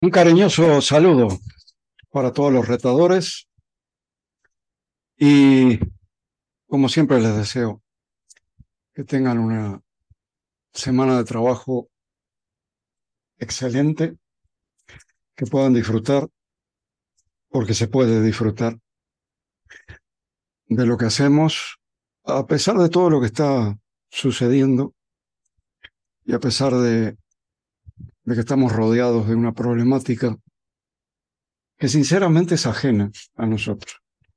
Un cariñoso saludo para todos los retadores y, como siempre, les deseo que tengan una semana de trabajo excelente, que puedan disfrutar, porque se puede disfrutar de lo que hacemos, a pesar de todo lo que está sucediendo y a pesar de que estamos rodeados de una problemática que sinceramente es ajena a nosotros,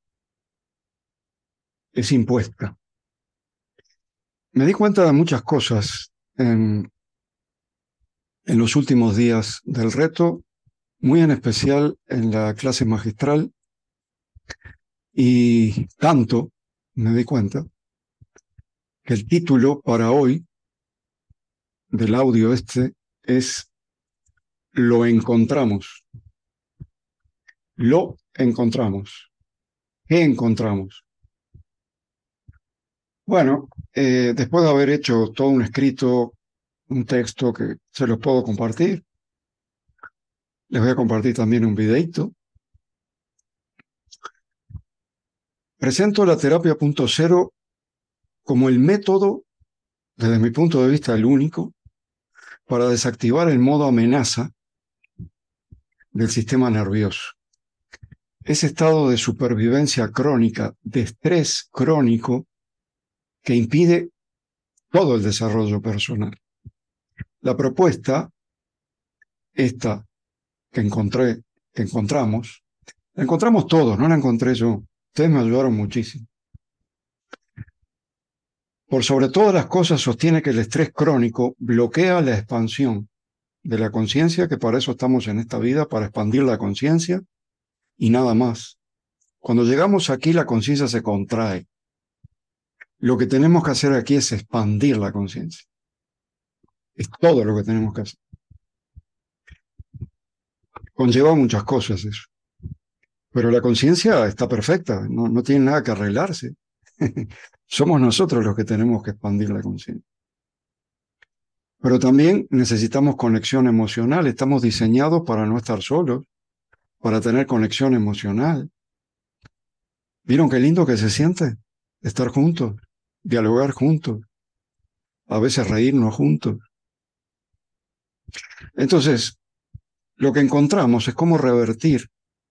es impuesta. Me di cuenta de muchas cosas en los últimos días del reto, muy en especial en la clase magistral, y tanto me di cuenta que el título para hoy del audio este es Lo encontramos. Lo encontramos. ¿Qué encontramos? Bueno, después de haber hecho todo un escrito, un texto que se los puedo compartir, les voy a compartir también un videito. Presento la terapia punto cero como el método, desde mi punto de vista, el único, para desactivar el modo amenaza del sistema nervioso. Ese estado de supervivencia crónica, de estrés crónico, que impide todo el desarrollo personal. La propuesta, esta que la encontramos todos, no la encontré yo. Ustedes me ayudaron muchísimo. Por sobre todas las cosas, sostiene que el estrés crónico bloquea la expansión de la conciencia, que para eso estamos en esta vida, para expandir la conciencia y nada más. Cuando llegamos aquí, la conciencia se contrae. Lo que tenemos que hacer aquí es expandir la conciencia. Es todo lo que tenemos que hacer. Conlleva muchas cosas eso. Pero la conciencia está perfecta, no tiene nada que arreglarse. Somos nosotros los que tenemos que expandir la conciencia. Pero también necesitamos conexión emocional. Estamos diseñados para no estar solos, para tener conexión emocional. ¿Vieron qué lindo que se siente? Estar juntos, dialogar juntos, a veces reírnos juntos. Entonces, lo que encontramos es cómo revertir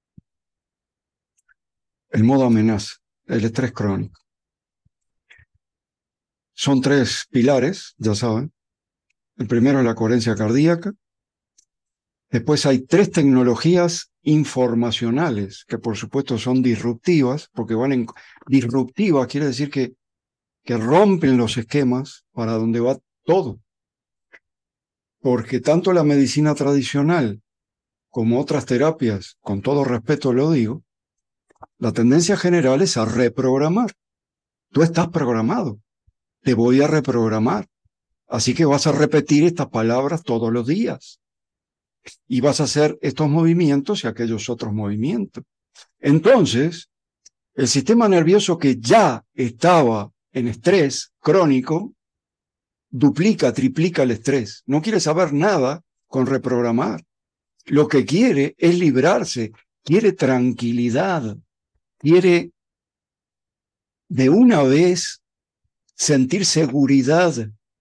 el modo amenaza, el estrés crónico. Son tres pilares, ya saben. El primero es la coherencia cardíaca. Después hay tres tecnologías informacionales que por supuesto son disruptivas, porque disruptivas quiere decir que rompen los esquemas para donde va todo. Porque tanto la medicina tradicional como otras terapias, con todo respeto lo digo, la tendencia general es a reprogramar. Tú estás programado, te voy a reprogramar. Así que vas a repetir estas palabras todos los días y vas a hacer estos movimientos y aquellos otros movimientos. Entonces, el sistema nervioso que ya estaba en estrés crónico, duplica, triplica el estrés. No quiere saber nada con reprogramar. Lo que quiere es librarse, quiere tranquilidad, quiere de una vez sentir seguridad.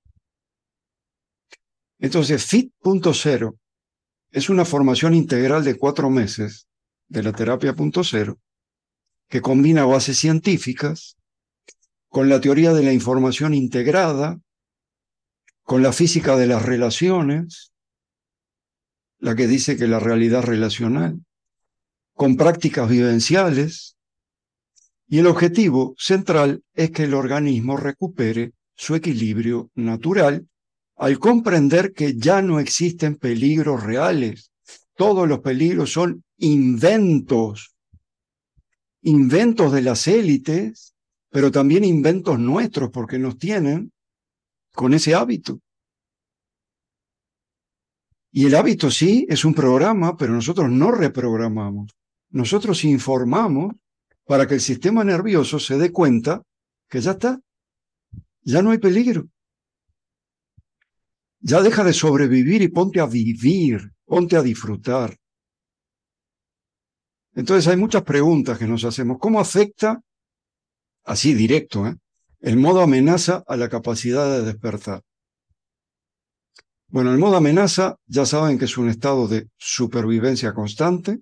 Entonces, Fit.0 es una formación integral de 4 meses de la terapia punto cero que combina bases científicas con la teoría de la información integrada, con la física de las relaciones, la que dice que la realidad relacional, con prácticas vivenciales, y el objetivo central es que el organismo recupere su equilibrio natural al comprender que ya no existen peligros reales. Todos los peligros son inventos de las élites, pero también inventos nuestros, porque nos tienen con ese hábito. Y el hábito sí es un programa, pero nosotros no reprogramamos. Nosotros informamos para que el sistema nervioso se dé cuenta que ya está, ya no hay peligro. Ya deja de sobrevivir y ponte a vivir, ponte a disfrutar. Entonces hay muchas preguntas que nos hacemos. ¿Cómo afecta, así directo, el modo amenaza a la capacidad de despertar? Bueno, el modo amenaza ya saben que es un estado de supervivencia constante.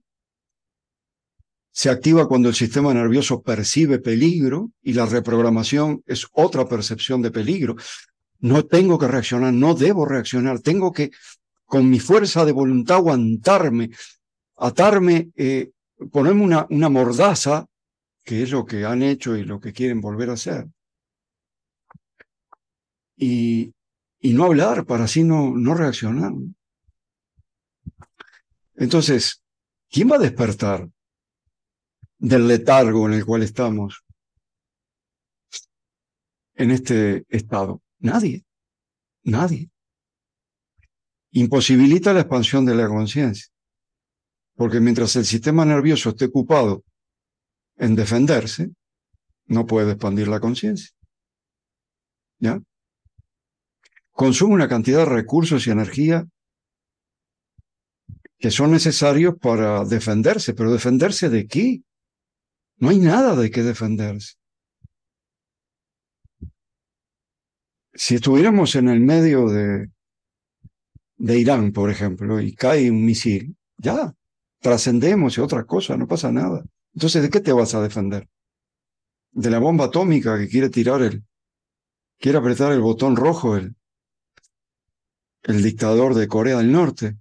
Se activa cuando el sistema nervioso percibe peligro y la reprogramación es otra percepción de peligro. No tengo que reaccionar, no debo reaccionar, tengo que, con mi fuerza de voluntad, aguantarme, atarme, ponerme una mordaza, que es lo que han hecho y lo que quieren volver a hacer. Y no hablar para así no reaccionar. Entonces, ¿quién va a despertar del letargo en el cual estamos en este estado? Nadie, nadie. Imposibilita la expansión de la conciencia, porque mientras el sistema nervioso esté ocupado en defenderse, no puede expandir la conciencia. ¿Ya? Consume una cantidad de recursos y energía que son necesarios para defenderse, pero ¿defenderse de qué? No hay nada de qué defenderse. Si estuviéramos en el medio de Irán, por ejemplo, y cae un misil, ya, trascendemos y otra cosa, no pasa nada. Entonces, ¿de qué te vas a defender? ¿De la bomba atómica que quiere apretar el botón rojo el dictador de Corea del Norte?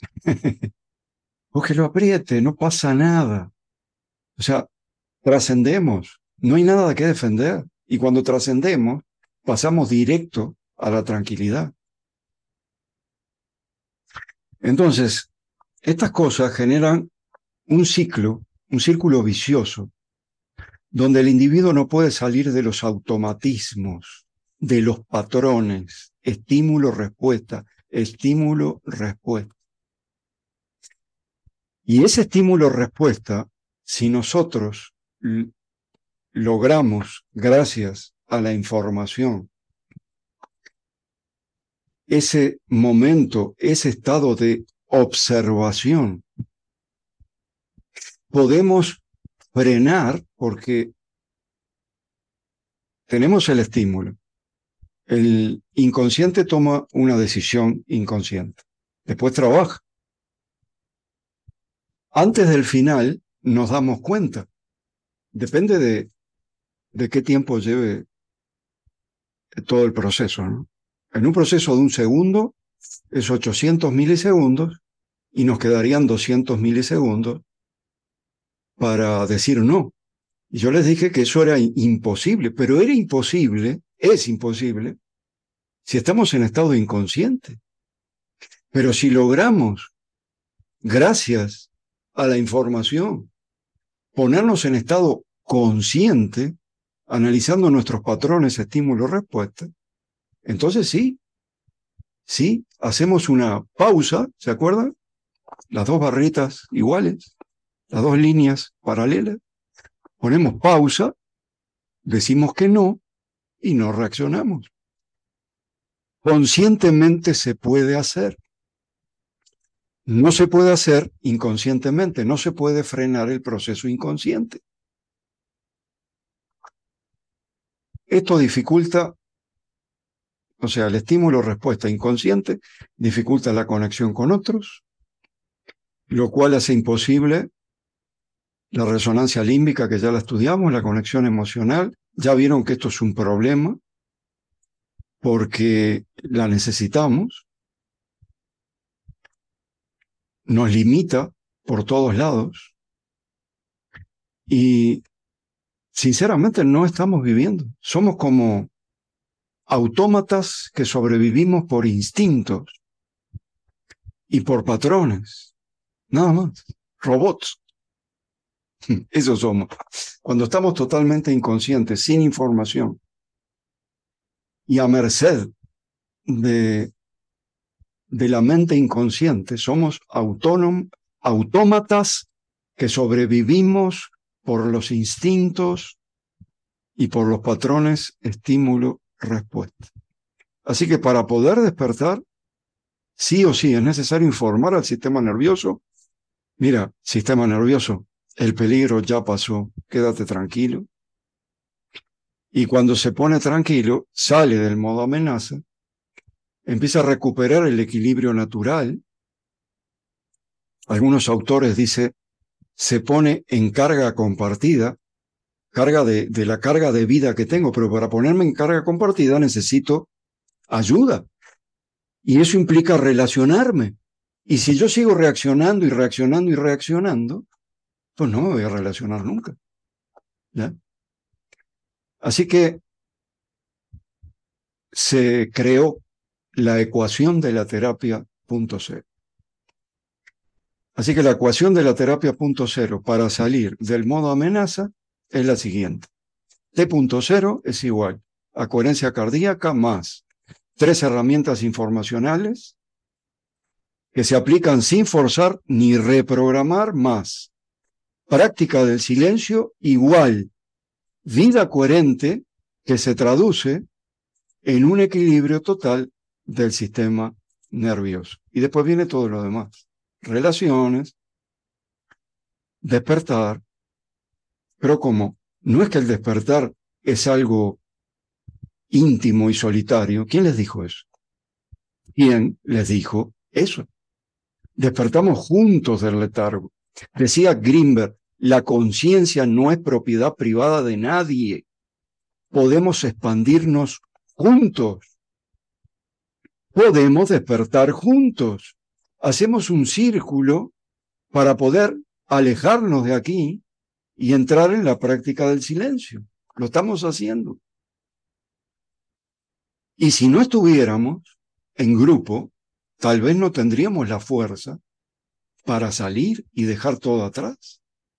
O que lo apriete, no pasa nada. O sea, trascendemos, no hay nada de qué defender. Y cuando trascendemos, pasamos directo a la tranquilidad. Entonces, estas cosas generan un círculo vicioso, donde el individuo no puede salir de los automatismos, de los patrones, estímulo-respuesta, estímulo-respuesta. Y ese estímulo-respuesta, si nosotros logramos, gracias a la información, ese momento, ese estado de observación, podemos frenar porque tenemos el estímulo. El inconsciente toma una decisión inconsciente. Después trabaja. Antes del final nos damos cuenta. Depende de qué tiempo lleve todo el proceso, ¿no? En un proceso de un segundo es 800 milisegundos y nos quedarían 200 milisegundos para decir no. Y yo les dije que eso era imposible, pero era imposible, es imposible, si estamos en estado inconsciente. Pero si logramos, gracias a la información, ponernos en estado consciente, analizando nuestros patrones, estímulo, respuesta, entonces sí, hacemos una pausa, ¿se acuerdan? Las dos barritas iguales, las dos líneas paralelas, ponemos pausa, decimos que no y no reaccionamos. Conscientemente se puede hacer. No se puede hacer inconscientemente, no se puede frenar el proceso inconsciente. Esto dificulta, o sea, el estímulo-respuesta inconsciente dificulta la conexión con otros, lo cual hace imposible la resonancia límbica, que ya la estudiamos, la conexión emocional. Ya vieron que esto es un problema porque la necesitamos, nos limita por todos lados y sinceramente no estamos viviendo. Somos como autómatas que sobrevivimos por instintos y por patrones, nada más, robots. Eso somos. Cuando estamos totalmente inconscientes, sin información y a merced de la mente inconsciente, somos autómatas que sobrevivimos por los instintos y por los patrones estímulo-respuesta. Así que para poder despertar, sí o sí es necesario informar al sistema nervioso. Mira, sistema nervioso, el peligro ya pasó, quédate tranquilo. Y cuando se pone tranquilo, sale del modo amenaza, empieza a recuperar el equilibrio natural. Algunos autores dicen, se pone en carga compartida, carga de la carga de vida que tengo, pero para ponerme en carga compartida necesito ayuda. Y eso implica relacionarme. Y si yo sigo reaccionando y reaccionando y reaccionando, pues no me voy a relacionar nunca. ¿Ya? Así que se creó la ecuación de la terapia punto cero. Así que la ecuación de la terapia punto cero para salir del modo amenaza es la siguiente. T.0 es igual a coherencia cardíaca más 3 herramientas informacionales que se aplican sin forzar ni reprogramar más. Práctica del silencio igual vida coherente que se traduce en un equilibrio total del sistema nervioso. Y después viene todo lo demás. Relaciones, despertar. Pero ¿cómo? No es que el despertar es algo íntimo y solitario. ¿Quién les dijo eso? ¿Quién les dijo eso? Despertamos juntos del letargo. Decía Grinberg, la conciencia no es propiedad privada de nadie. Podemos expandirnos juntos. Podemos despertar juntos. Hacemos un círculo para poder alejarnos de aquí y entrar en la práctica del silencio. Lo estamos haciendo. Y si no estuviéramos en grupo, tal vez no tendríamos la fuerza para salir y dejar todo atrás.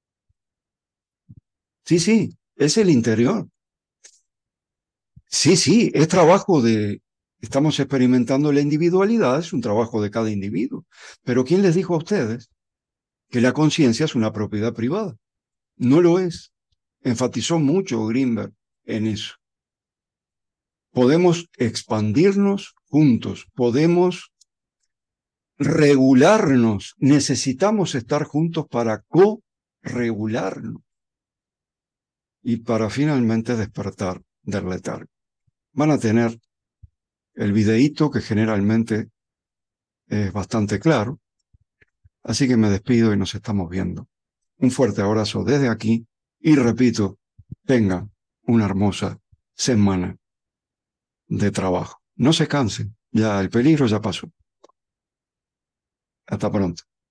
Sí, es el interior. Sí, es trabajo de... Estamos experimentando la individualidad, es un trabajo de cada individuo. Pero ¿quién les dijo a ustedes que la conciencia es una propiedad privada? No lo es. Enfatizó mucho Grinberg en eso. Podemos expandirnos juntos, podemos regularnos. Necesitamos estar juntos para co-regularnos y para finalmente despertar del letargo. Van a tener el videíto que generalmente es bastante claro. Así que me despido y nos estamos viendo. Un fuerte abrazo desde aquí y repito, tengan una hermosa semana de trabajo. No se cansen, ya el peligro ya pasó. Hasta pronto.